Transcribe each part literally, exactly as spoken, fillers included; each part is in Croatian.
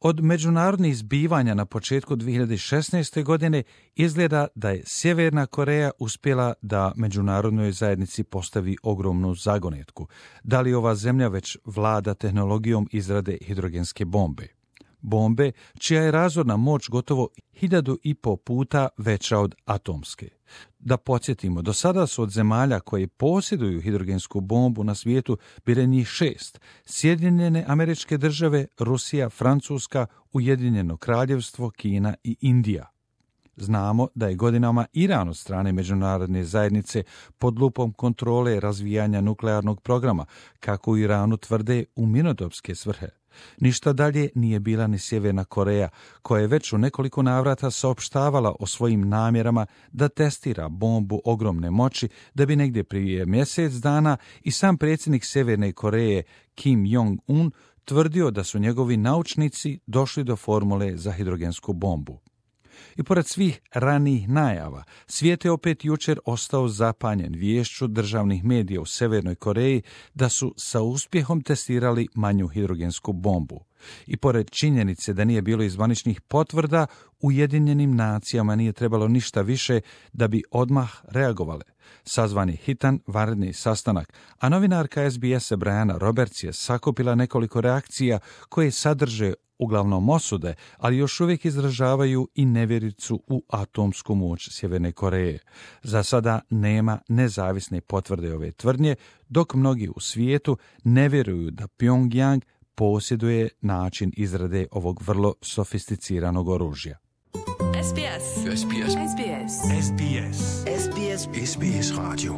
Od međunarodnih zbivanja na početku dvije hiljade šesnaeste. godine izgleda da je Sjeverna Koreja uspjela da međunarodnoj zajednici postavi ogromnu zagonetku. Da li ova zemlja već vlada tehnologijom izrade hidrogenske bombe? Bombe čija je razorna moć gotovo hiljadu i po puta veća od atomske. Da podsjetimo, do sada su od zemalja koje posjeduju hidrogensku bombu na svijetu bile njih šest: Sjedinjene Američke Države, Rusija, Francuska, Ujedinjeno Kraljevstvo, Kina i Indija. Znamo da je godinama Iran od strane međunarodne zajednice pod lupom kontrole razvijanja nuklearnog programa, kako u Iranu tvrde, u mirnodopske svrhe. Ništa dalje nije bila ni Sjeverna Koreja, koja je već u nekoliko navrata saopštavala o svojim namjerama da testira bombu ogromne moći, da bi negdje prije mjesec dana i sam predsjednik Sjeverne Koreje Kim Jong-un tvrdio da su njegovi naučnici došli do formule za hidrogensku bombu. I pored svih ranijih najava, svijet je opet jučer ostao zapanjen viješću državnih medija u Sjevernoj Koreji da su sa uspjehom testirali manju hidrogensku bombu. I pored činjenice da nije bilo zvaničnih potvrda, Ujedinjenim nacijama nije trebalo ništa više da bi odmah reagovale. Sazvan je hitan vanredni sastanak, a novinarka S B S-a Brianna Roberts je sakupila nekoliko reakcija koje sadrže uglavnom osude, ali još uvijek izražavaju i nevjericu u atomsku moć Sjeverne Koreje. Za sada nema nezavisne potvrde ove tvrdnje, dok mnogi u svijetu ne vjeruju da Pyongyang posjeduje način izrade ovog vrlo sofisticiranog oružja. S B S. S B S. S B S. S B S. S B S. S B S Radio.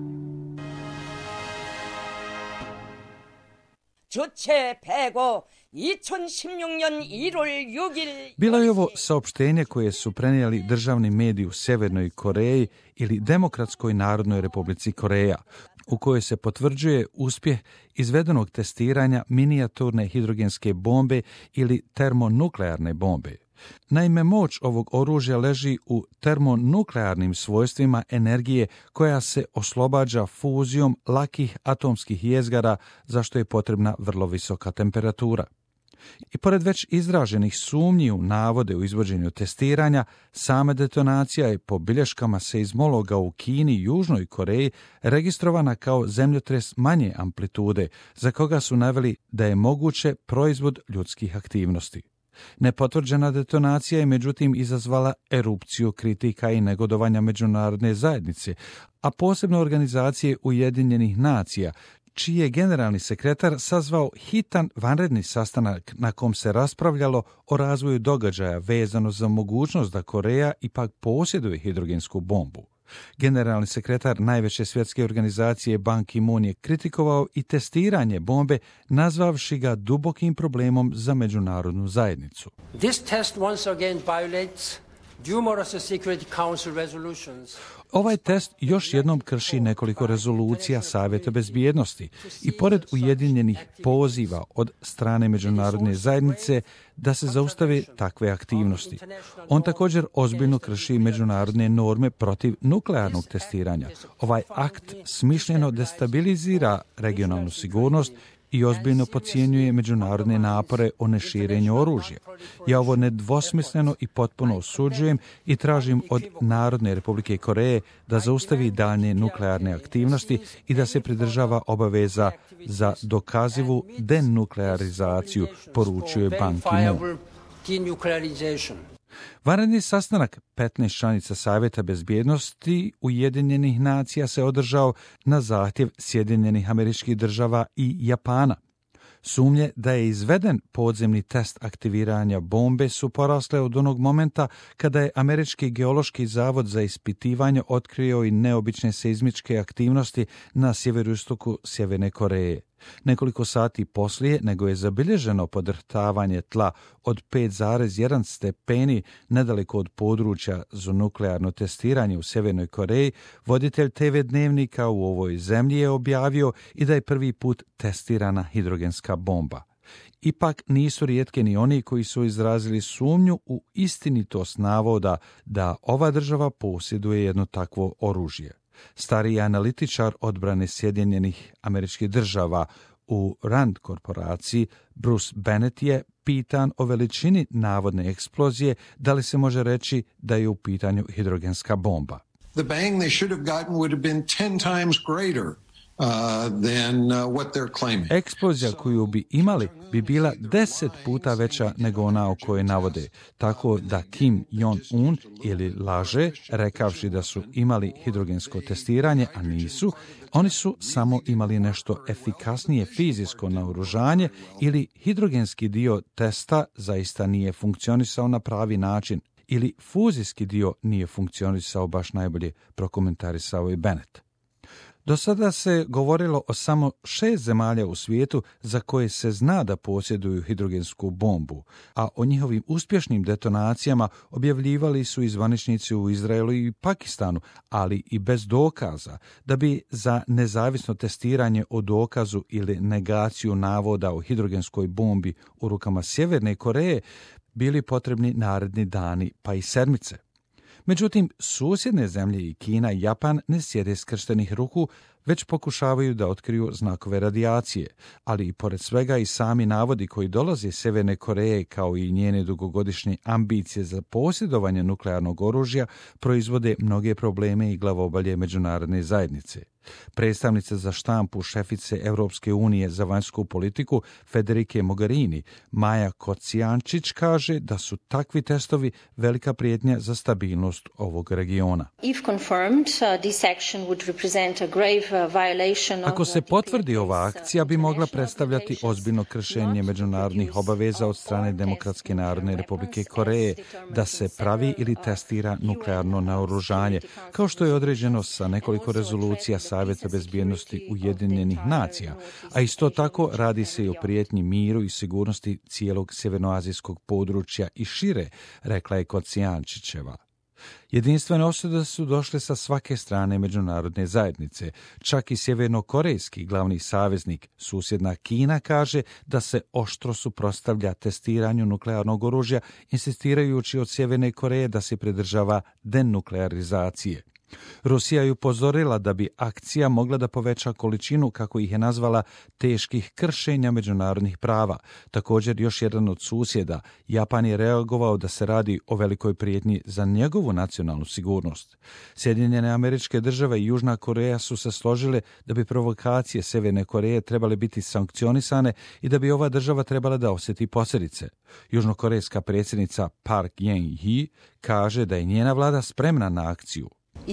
주체 배고 이천십육 년 일월 육일. Bilo je ovo saopštenje koje su prenijeli državni mediji u Sjevernoj Koreji ili Demokratskoj narodnoj republici Koreja, u kojoj se potvrđuje uspjeh izvedenog testiranja minijaturne hidrogenske bombe ili termonuklearne bombe. Naime, moć ovog oružja leži u termonuklearnim svojstvima energije koja se oslobađa fuzijom lakih atomskih jezgara, za što je potrebna vrlo visoka temperatura. I pored već izraženih sumnji u navode u izvođenju testiranja, sama detonacija je po bilješkama seizmologa u Kini i Južnoj Koreji registrovana kao zemljotres manje amplitude, za koga su naveli da je moguće proizvod ljudskih aktivnosti. Nepotvrđena detonacija je međutim izazvala erupciju kritika i negodovanja međunarodne zajednice, a posebno organizacije Ujedinjenih nacija, čiji je generalni sekretar sazvao hitan vanredni sastanak na kom se raspravljalo o razvoju događaja vezano za mogućnost da Koreja ipak posjeduje hidrogensku bombu. Generalni sekretar najveće svjetske organizacije Ban Ki-moon je kritikovao i testiranje bombe, nazvavši ga dubokim problemom za međunarodnu zajednicu. This test once again violates numerous Security Council resolutions. Ovaj test još jednom krši nekoliko rezolucija Savjeta bezbjednosti i pored ujedinjenih poziva od strane međunarodne zajednice da se zaustave takve aktivnosti. On također ozbiljno krši međunarodne norme protiv nuklearnog testiranja. Ovaj akt smišljeno destabilizira regionalnu sigurnost i ozbiljno podcjenjuje međunarodne napore o neširenju oružja. Ja ovo nedvosmisleno i potpuno osuđujem i tražim od Narodne Republike Koreje da zaustavi daljnje nuklearne aktivnosti i da se pridržava obaveza za dokazivu denuklearizaciju, poručuje Ban Ki-moon. Vanredni sastanak petnaest članica Savjeta bezbjednosti Ujedinjenih nacija se održao na zahtjev Sjedinjenih Američkih Država i Japana. Sumnje da je izveden podzemni test aktiviranja bombe su porasle od onog momenta kada je Američki geološki zavod za ispitivanje otkrio i neobične seizmičke aktivnosti na sjeveroistoku Sjeverne Koreje. Nekoliko sati poslije nego je zabilježeno podrhtavanje tla od pet zarez jedan stepeni nedaleko od područja za nuklearno testiranje u Sjevernoj Koreji, voditelj T V dnevnika u ovoj zemlji je objavio i da je prvi put testirana hidrogenska bomba. Ipak nisu rijetke ni oni koji su izrazili sumnju u istinitost navoda da ova država posjeduje jedno takvo oružje. Stariji analitičar odbrane Sjedinjenih Američkih Država U Rand korporaciji Bruce Bennett je pitan o veličini navodne eksplozije, da li se može reći da je u pitanju hidrogenska bomba. The bang they should have gotten would have been ten times greater Uh, than uh, what they're claiming. Eksplozija koju bi imali bi bila deset puta veća nego ona o kojoj navode, tako da Kim Jong-un ili laže, rekavši da su imali hidrogensko testiranje, a nisu, oni su samo imali nešto efikasnije fizijsko naoružanje ili hidrogenski dio testa zaista nije funkcionisao na pravi način ili fuzijski dio nije funkcionisao baš najbolje, prokomentarisao je Bennett. Do sada se govorilo o samo šest zemalja u svijetu za koje se zna da posjeduju hidrogensku bombu, a o njihovim uspješnim detonacijama objavljivali su i zvaničnici u Izraelu i Pakistanu, ali i bez dokaza, da bi za nezavisno testiranje o dokazu ili negaciju navoda o hidrogenskoj bombi u rukama Sjeverne Koreje bili potrebni naredni dani pa i sedmice. Međutim, susjedne zemlje i Kina i Japan ne sjede skrštenih ruku, već pokušavaju da otkriju znakove radijacije, ali i pored svega i sami navodi koji dolaze iz Sjeverne Koreje kao i njene dugogodišnje ambicije za posjedovanje nuklearnog oružja proizvode mnoge probleme i glavobolje međunarodne zajednice. Predstavnica za štampu šefice Europske unije za vanjsku politiku Federike Mogherini, Maja Kocijančić, kaže da su takvi testovi velika prijetnja za stabilnost ovog regiona. Ako se potvrdi ova akcija, bi mogla predstavljati ozbiljno kršenje međunarodnih obaveza od strane Demokratske narodne republike Koreje da se pravi ili testira nuklearno naoružanje, kao što je određeno sa nekoliko rezolucija Savjeta bezbjednosti Ujedinjenih nacija, a isto tako radi se i o prijetnji miru i sigurnosti cijelog sjevernoazijskog područja i šire, rekla je Kocijančićeva. Jedinstvene osude su došle sa svake strane međunarodne zajednice. Čak i sjevernokorejski glavni saveznik, susjedna Kina, kaže da se oštro suprotstavlja testiranju nuklearnog oružja, insistirajući od Sjeverne Koreje da se pridržava denuklearizacije. Rusija je upozorila da bi akcija mogla da poveća količinu, kako ih je nazvala, teških kršenja međunarodnih prava. Također, još jedan od susjeda, Japan, je reagovao da se radi o velikoj prijetnji za njegovu nacionalnu sigurnost. Sjedinjene Američke Države i Južna Koreja su se složile da bi provokacije Sjeverne Koreje trebale biti sankcionisane i da bi ova država trebala da osjeti posljedice. Južnokorejska predsjednica Park Geun-hye kaže da je njena vlada spremna na akciju.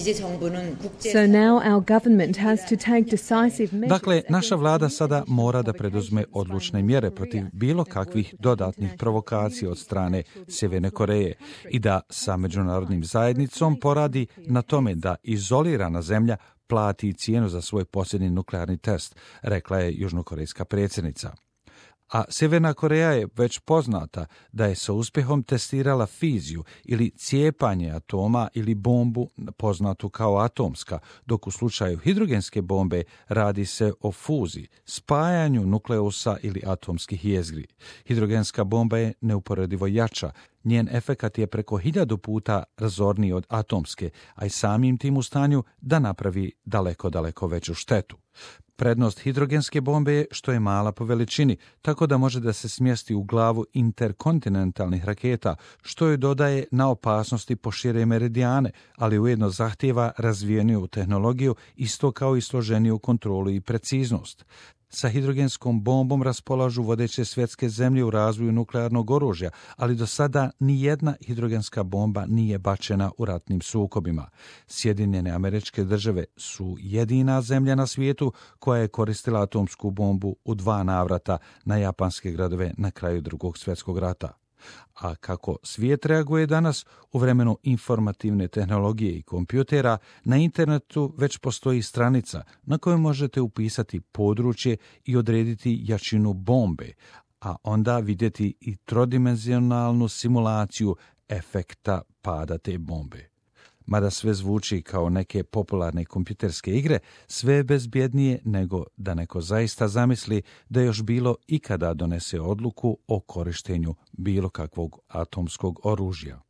So now our government has to take decisive measures. Dakle, naša vlada sada mora da preduzme odlučne mjere protiv bilo kakvih dodatnih provokacija od strane Sjeverne Koreje i da sa međunarodnim zajednicom poradi na tome da izolirana zemlja plati cijenu za svoj posljednji nuklearni test, rekla je južnokorejska predsjednica. A Sjeverna Koreja je već poznata da je sa uspjehom testirala fiziju ili cijepanje atoma ili bombu poznatu kao atomska, dok u slučaju hidrogenske bombe radi se o fuziji, spajanju nukleusa ili atomskih jezgri. Hidrogenska bomba je neuporedivo jača, njen efekat je preko hiljadu puta razorniji od atomske, a i samim tim u stanju da napravi daleko, daleko veću štetu. Prednost hidrogenske bombe je što je mala po veličini, tako da može da se smjesti u glavu interkontinentalnih raketa, što joj dodaje na opasnosti po šire meridijane, ali ujedno zahtijeva razvijeniju tehnologiju, isto kao i složeniju kontrolu i preciznost. Sa hidrogenskom bombom raspolažu vodeće svjetske zemlje u razvoju nuklearnog oružja, ali do sada ni jedna hidrogenska bomba nije bačena u ratnim sukobima. Sjedinjene Američke Države su jedina zemlja na svijetu koja je koristila atomsku bombu u dva navrata na japanske gradove na kraju Drugog svjetskog rata. A kako svijet reaguje danas, u vremenu informativne tehnologije i kompjutera, na internetu već postoji stranica na kojoj možete upisati područje i odrediti jačinu bombe, a onda vidjeti i trodimenzionalnu simulaciju efekta pada te bombe. Mada sve zvuči kao neke popularne kompjuterske igre, sve je bezbjednije nego da neko zaista zamisli da još bilo ikada donese odluku o korištenju bilo kakvog atomskog oružja.